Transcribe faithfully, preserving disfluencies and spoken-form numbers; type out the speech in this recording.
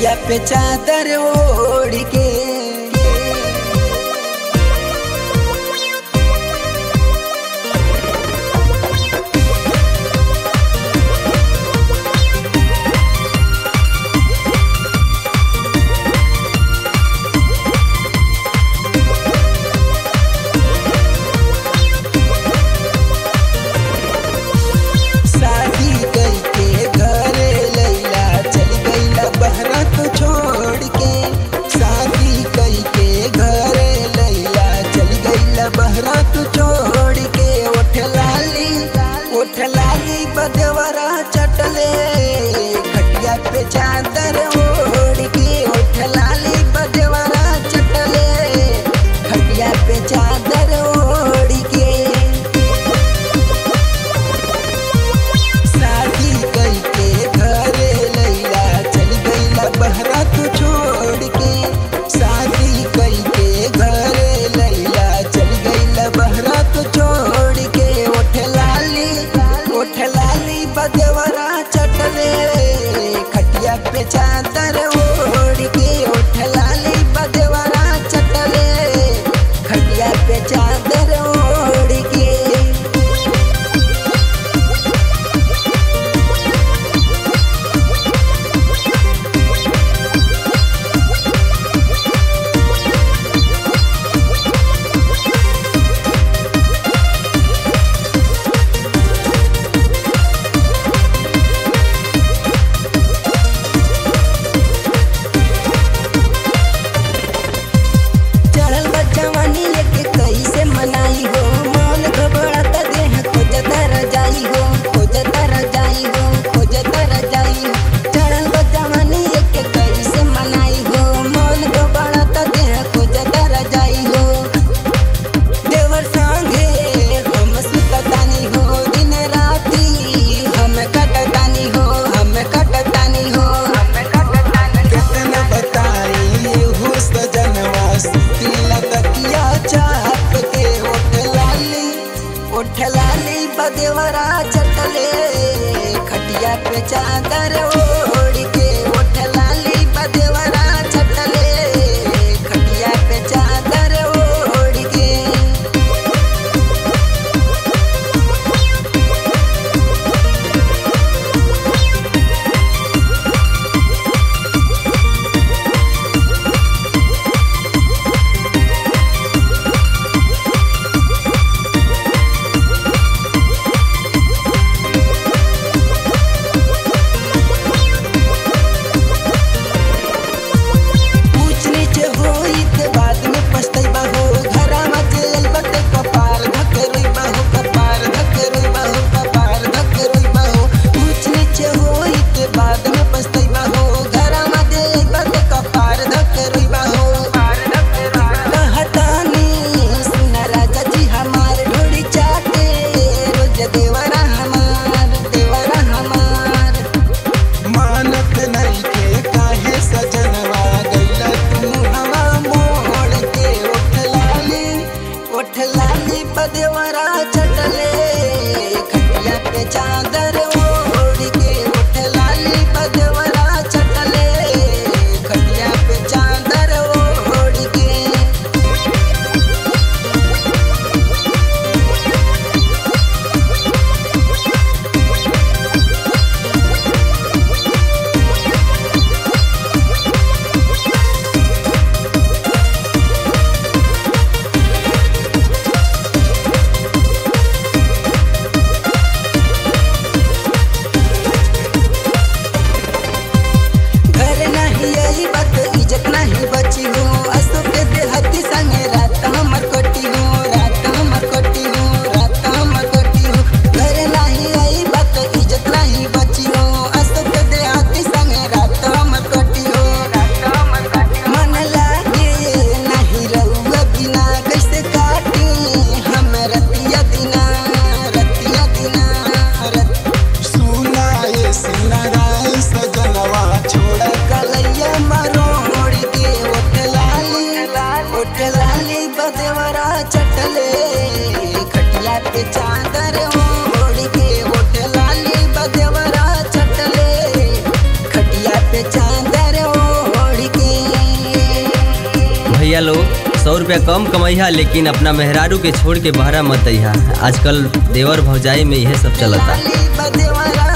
खटिया पे चादर ओढ़ के बदेवरा चटले खटिया पे चादर ओढ़ के उठ लाली बदेवरा चटले खटिया पे चादर ओढ़ के शादी कई के घरे लैला चल गईला बहरा तू छोड़ के शादी कई के घरे लैला चल गईला बहरा तू छोड़ के उठ लाली उठ लाली बदेवरा चटले खटिया पे चादर ओढ़ के उठ लाली बदेवरा चटले खटिया पे चादर ओढ़ के उठ लाली बदेवरा चटले खटिया पे चादर ओढ़ के उठ लाली बदेवरा चटले खटिया पे चादर ओढ़ के उठ लाली बदेवरा चटले खटिया पे चादर ओढ़ के उठ लाली बदेवरा चटले खटिया पे चादर ओढ़ के छोड़ कलैया मरोड़ के उठ लाली भैया लोग सौ रुपया कम कमैहा, लेकिन अपना मेहरारू के छोड़ के बहरा मत अइहा। आजकल देवर भौजाई में यह सब चलता।